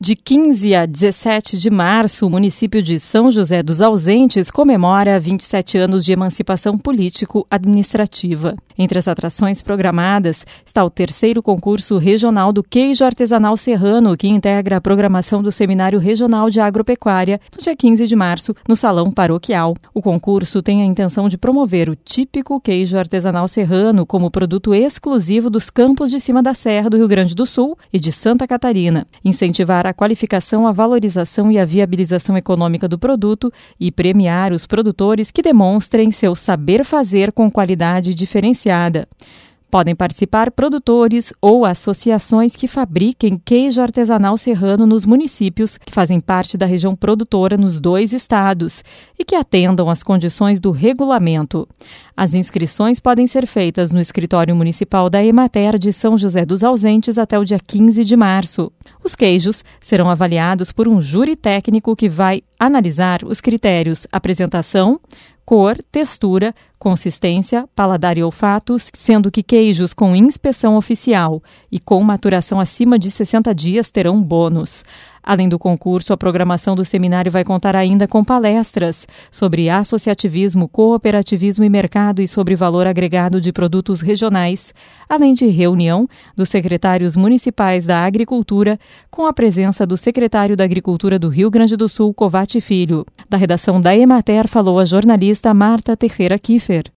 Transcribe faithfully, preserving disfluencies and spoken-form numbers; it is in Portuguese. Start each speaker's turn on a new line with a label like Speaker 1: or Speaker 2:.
Speaker 1: De quinze a dezessete de março, o município de São José dos Ausentes comemora vinte e sete anos de emancipação político-administrativa. Entre as atrações programadas está o terceiro concurso regional do queijo artesanal serrano, que integra a programação do Seminário Regional de Agropecuária, no dia quinze de março, no Salão Paroquial. O concurso tem a intenção de promover o típico queijo artesanal serrano como produto exclusivo dos campos de cima da Serra do Rio Grande do Sul e de Santa Catarina, incentivar a qualificação, a valorização e a viabilização econômica do produto e premiar os produtores que demonstrem seu saber fazer com qualidade diferenciada. Podem participar produtores ou associações que fabriquem queijo artesanal serrano nos municípios que fazem parte da região produtora nos dois estados e que atendam às condições do regulamento. As inscrições podem ser feitas no escritório municipal da Emater de São José dos Ausentes até o dia quinze de março. Os queijos serão avaliados por um júri técnico que vai analisar os critérios apresentação, cor, textura, consistência, paladar e olfatos, sendo que queijos com inspeção oficial e com maturação acima de sessenta dias terão bônus. Além do concurso, a programação do seminário vai contar ainda com palestras sobre associativismo, cooperativismo e mercado e sobre valor agregado de produtos regionais, além de reunião dos secretários municipais da Agricultura, com a presença do secretário da Agricultura do Rio Grande do Sul, Covatti Filho. Da redação da Emater falou a jornalista Marta Teixeira Kiefer.